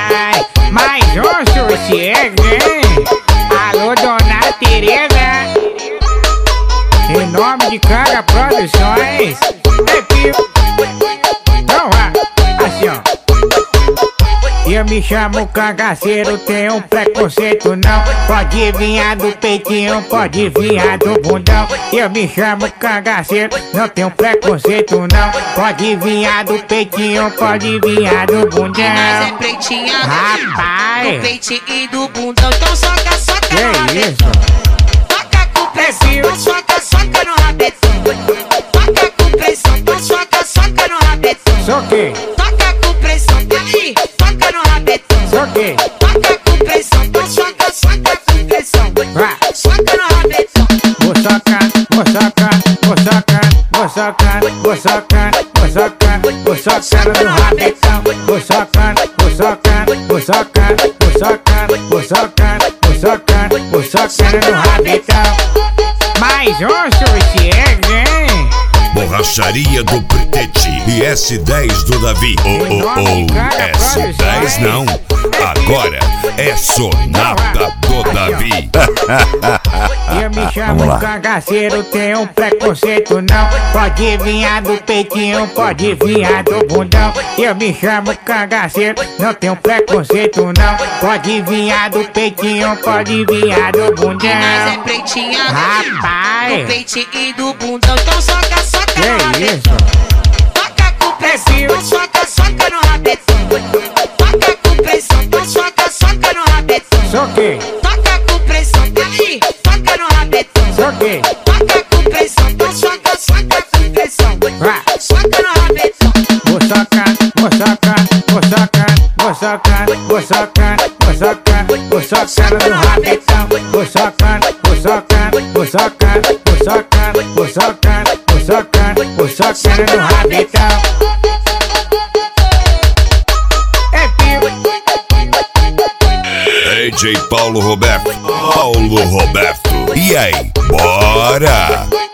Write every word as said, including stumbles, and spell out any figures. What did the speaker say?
vai. Mais um sossego, hein? Alô, dona Tereza, em nome de Canga Produções. É pico. Então vai, assim ó. Eu me chamo cangaceiro, tenho preconceito não. Pode vir do peitinho, pode vir do bundão. Eu me chamo cangaceiro, não tenho preconceito não. Pode vir do peitinho, pode vir do bundão. Nós é pretinha, rapaz, do peitinho e do bundão. Então soca, soca que no rabetão. isso? Toca com pressão, então soca, soca no rabetão. Toca com pressão, então soca, soca no rabetão. Soquei, Toca com pressão, aí, toca no rabetão. soquei, Toca com pressão, então soca, soca com pressão. vai. Soca no rabetão. Vou socar, vou socar, vou socar, vou socar, vou socar, vou socar, vou socar no rabetão. Vou socar, vou socar, vou socar, vou socar, vou socar, vou socar, vou socar no rabetão. Mais um sossego, hein? Borracharia do Pretete e S dez do Davi. Oh, oh, oh, S dez não. Agora é Sonata do Davi. Eu me chamo cangaceiro, tenho preconceito não. Pode vir do peitinho, pode vir do bundão. Eu me chamo cangaceiro, não tenho preconceito não. Pode vir do peitinho, pode vir do bundão. Nós é pretinha, Rapaz, do peitinho e do bundão. Então soca, soca no que rabetão. isso? Toca com pressão, então soca, soca no rabetão. Toca com pressão, então soca, soca no rabetão. Soquei, Toca com pressão, aí, toca no rabetão. soquei, Toca com pressão, então soca, soca com pressão. vai. Soca no rabetão. Vou socar, vou socar, vou socar, vou socar, vou socar, vou socar, vou socar no rabetão. Vou socar, vou socar, vou socar, vou socar, vou socar, vou socar, vou socar no rabetão. É pico. D J Paulo Roberto. Paulo Roberto. E aí, bora?